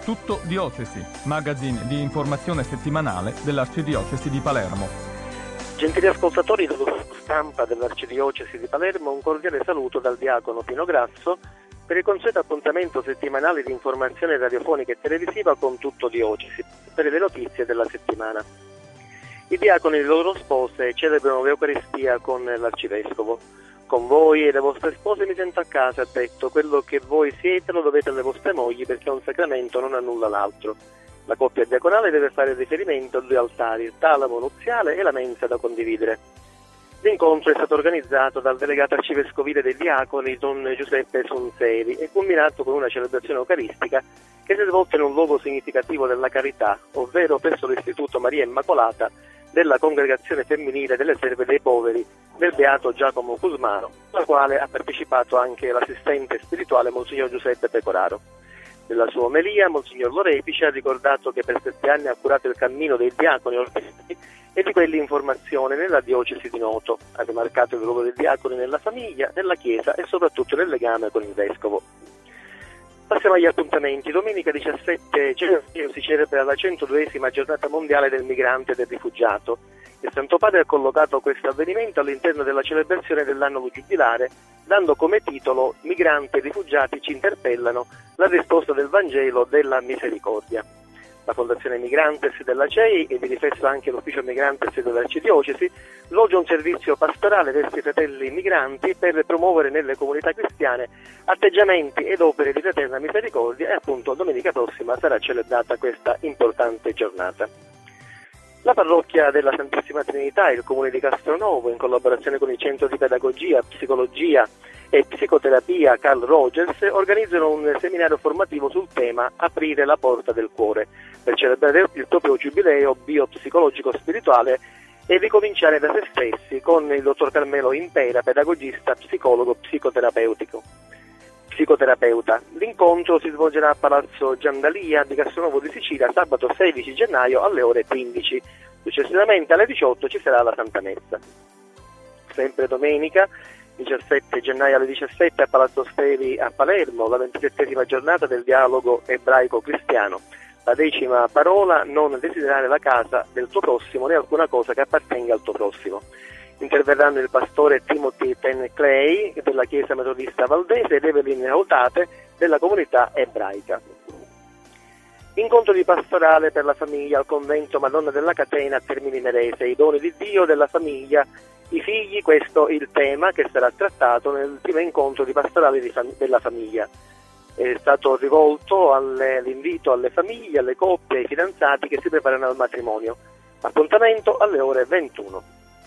Tutto Diocesi, magazine di informazione settimanale dell'Arcidiocesi di Palermo. Gentili ascoltatori dell'ufficio stampa dell'Arcidiocesi di Palermo, un cordiale saluto dal diacono Pino Grasso per il consueto appuntamento settimanale di informazione radiofonica e televisiva con Tutto Diocesi, per le notizie della settimana. I diaconi e le loro spose celebrano l'Eucaristia con l'Arcivescovo. Con voi e le vostre spose mi sento a casa, ha detto, quello che voi siete lo dovete alle vostre mogli perché un sacramento non annulla l'altro. La coppia diaconale deve fare riferimento a due altari, il talamo nuziale e la mensa da condividere. L'incontro è stato organizzato dal delegato arcivescovile dei diaconi, don Giuseppe Sonseri, e culminato con una celebrazione eucaristica che si è svolta in un luogo significativo della carità, ovvero presso l'Istituto Maria Immacolata della Congregazione Femminile delle Serve dei Poveri del Beato Giacomo Cusmano, alla quale ha partecipato anche l'assistente spirituale Monsignor Giuseppe Pecoraro. Nella sua omelia, Monsignor Lorefice ha ricordato che per 7 anni ha curato il cammino dei diaconi ordinati e di quelli in formazione nella diocesi di Noto. Ha rimarcato il ruolo dei diaconi nella famiglia, nella Chiesa e soprattutto nel legame con il Vescovo. Passiamo agli appuntamenti. Domenica 17 gennaio si celebra la 102esima giornata mondiale del migrante e del rifugiato. Il Santo Padre ha collocato questo avvenimento all'interno della celebrazione dell'anno giubilare, dando come titolo "Migranti e rifugiati ci interpellano, la risposta del Vangelo della misericordia". La Fondazione Migrantes della CEI, e di riflesso anche l'Ufficio Migrantes dell'Arcidiocesi, svolge un servizio pastorale verso i fratelli migranti per promuovere nelle comunità cristiane atteggiamenti ed opere di fraterna misericordia, e appunto domenica prossima sarà celebrata questa importante giornata. La parrocchia della Santissima Trinità e il Comune di Castronovo, in collaborazione con il Centro di Pedagogia, Psicologia e Psicoterapia Carl Rogers, organizzano un seminario formativo sul tema Aprire la porta del cuore, per celebrare il proprio giubileo biopsicologico spirituale e ricominciare da se stessi, con il dottor Carmelo Impera, pedagogista, psicologo, psicoterapeuta. L'incontro si svolgerà a Palazzo Giandalia di Castronovo di Sicilia sabato 16 gennaio alle ore 15. Successivamente alle 18 ci sarà la Santa Messa. Sempre domenica 17 gennaio alle 17 a Palazzo Sferi a Palermo, la 27esima giornata del dialogo ebraico-cristiano. La 10ª parola: non desiderare la casa del tuo prossimo né alcuna cosa che appartenga al tuo prossimo. Interverranno il pastore Timothy Clay della Chiesa Metodista Valdese ed Evelyn Autate della comunità ebraica. Incontro di pastorale per la famiglia al convento Madonna della Catena a Termini Imerese, i doni di Dio, della famiglia, i figli, questo è il tema che sarà trattato nel primo incontro di pastorale della famiglia. È stato rivolto l'invito alle famiglie, alle coppie, ai fidanzati che si preparano al matrimonio. Appuntamento alle ore 21.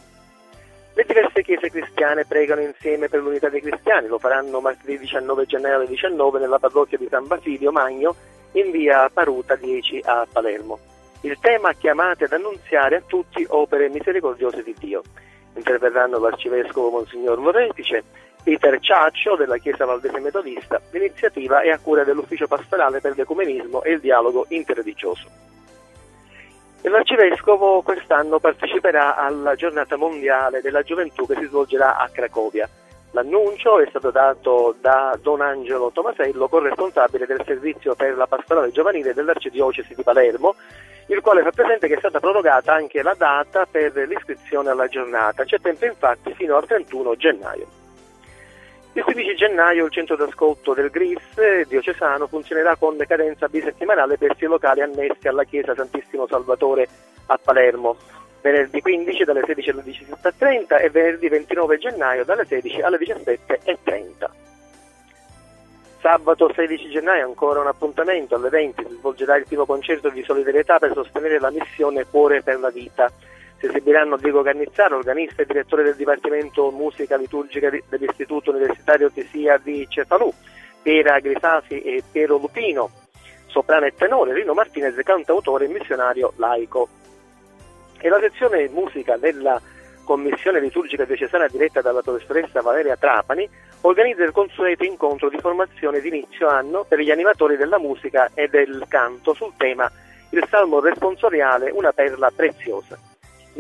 Le diverse chiese cristiane pregano insieme per l'unità dei cristiani. Lo faranno martedì 19 gennaio alle 19 nella parrocchia di San Basilio Magno in via Paruta 10 a Palermo. Il tema: chiamate ad annunziare a tutti opere misericordiose di Dio. Interverranno l'arcivescovo Monsignor Lorefice, Peter Ciaccio della Chiesa Valdese Metodista. L'iniziativa è a cura dell'Ufficio Pastorale per l'Ecumenismo e il Dialogo Interreligioso. E l'arcivescovo quest'anno parteciperà alla giornata mondiale della gioventù che si svolgerà a Cracovia. L'annuncio è stato dato da Don Angelo Tomasello, corresponsabile del servizio per la pastorale giovanile dell'Arcidiocesi di Palermo, il quale fa presente che è stata prorogata anche la data per l'iscrizione alla giornata. C'è tempo infatti fino al 31 gennaio. Il 15 gennaio il centro d'ascolto del GRIS diocesano funzionerà con cadenza bisettimanale presso i locali annessi alla chiesa Santissimo Salvatore a Palermo, venerdì 15 dalle 16 alle 17:30 e venerdì 29 gennaio dalle 16 alle 17:30. Sabato 16 gennaio ancora un appuntamento alle 20, si svolgerà il primo concerto di solidarietà per sostenere la missione Cuore per la Vita. Si esibiranno Diego Cannizzaro, organista e direttore del Dipartimento Musica Liturgica dell'Istituto Universitario Tisia di Cefalù, Piera Grisasi e Piero Lupino, soprano e tenore, Rino Martinez, cantautore e missionario laico. E la sezione musica della Commissione Liturgica Diocesana diretta dalla professoressa Valeria Trapani organizza il consueto incontro di formazione di inizio anno per gli animatori della musica e del canto sul tema Il Salmo responsoriale, una perla preziosa.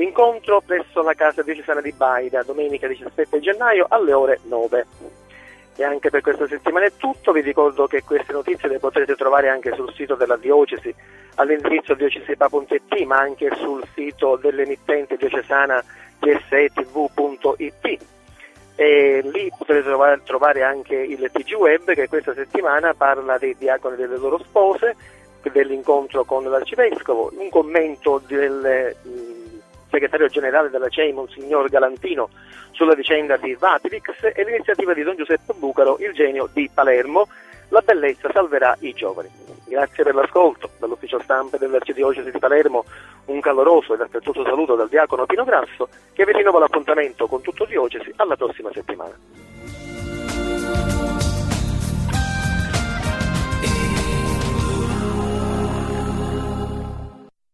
L'incontro presso la Casa Diocesana di Baida, domenica 17 gennaio alle ore 9. E anche per questa settimana è tutto. Vi ricordo che queste notizie le potrete trovare anche sul sito della diocesi all'indirizzo diocesipa.it, ma anche sul sito dell'emittente diocesana dsetv.it, e lì potrete trovare anche il TG Web, che questa settimana parla dei diaconi e delle loro spose, dell'incontro con l'arcivescovo, un commento del segretario generale della CEI, Monsignor Galantino, sulla vicenda di Vatilix, e l'iniziativa di Don Giuseppe Bucaro, il genio di Palermo, la bellezza salverà i giovani. Grazie per l'ascolto. Dall'ufficio stampa dell'Arcidiocesi di Palermo un caloroso ed affettuoso saluto dal diacono Pino Grasso, che vi rinnova l'appuntamento con tutto Diocesi alla prossima settimana.